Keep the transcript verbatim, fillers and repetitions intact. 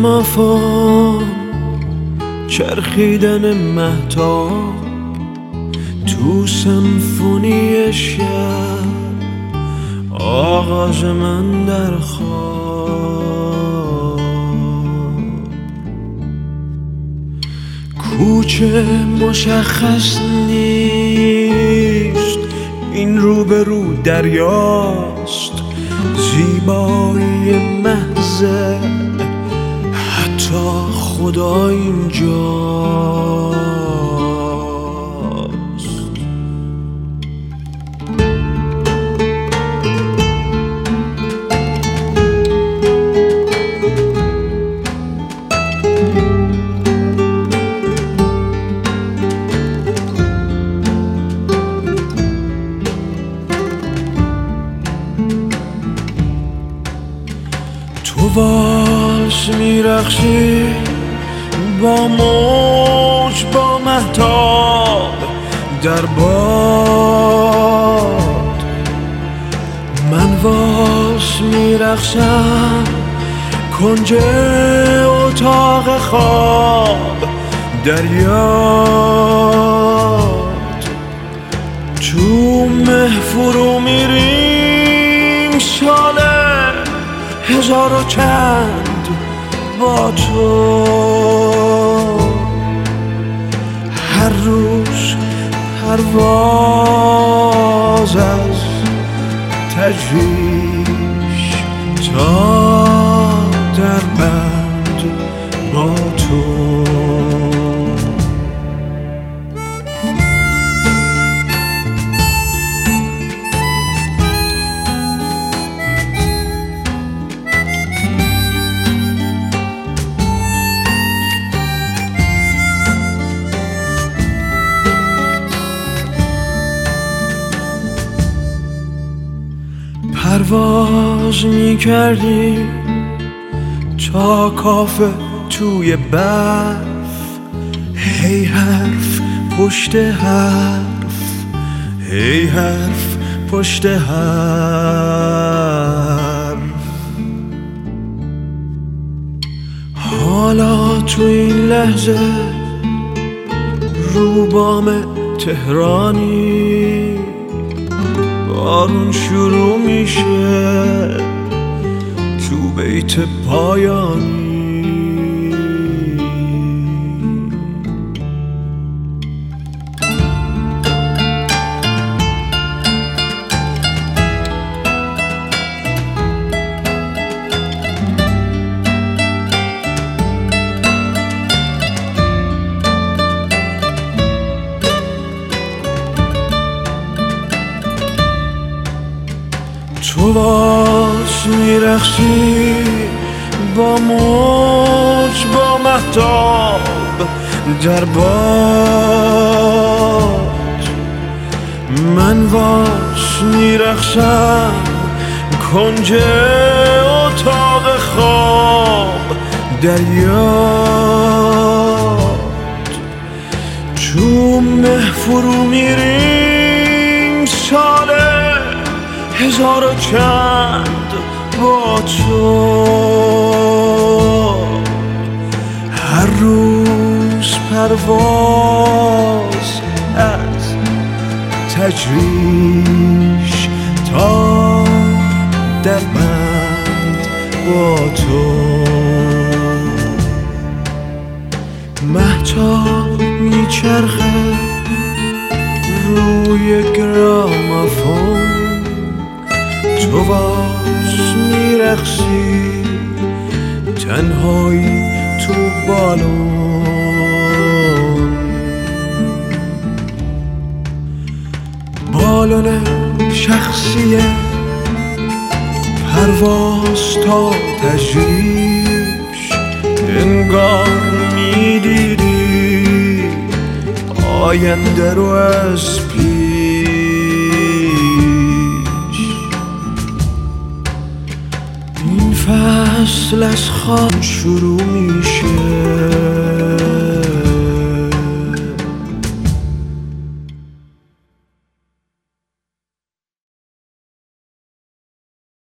گرامافون، چرخیدن مهتاب تو سمفونی شب، آغاز من در خواب. کوچه مشخص نیست، این رو به رو دریاست، زیبایی محضه حتی خدا اینجاست. تو والس میرقصی با موج، با مهتاب در باد. من والس میرقصم کنج اتاق خواب در یاد. تو مه فرو میریم ساله هزار و چند با تو، هر روز پرواز از تجریش تا در بند با تو. پرواز میکردی تا کافه توی برف، هی حرف پشت حرف، هی حرف پشت حرف. حالا تو این لحظه رو بام تهرانی، بارون شروع میشه تو بیت پایانی. تو باز میرقصی با موج، با مهتاب در باد. من باز میرقصم کنج اتاق خواب در یاد. تو مه فرو میریم ساله هزار و چند با تو، هر روز پرواز از تجریش تا در بند با تو. مهتاب میچرخه روی گرامافون، تو باز میرقصی تنهایی تو بالون. بالون شخصی پرواز تا تجریش، انگار میدیدی آینده رو از فصل از خواب شروع میشه.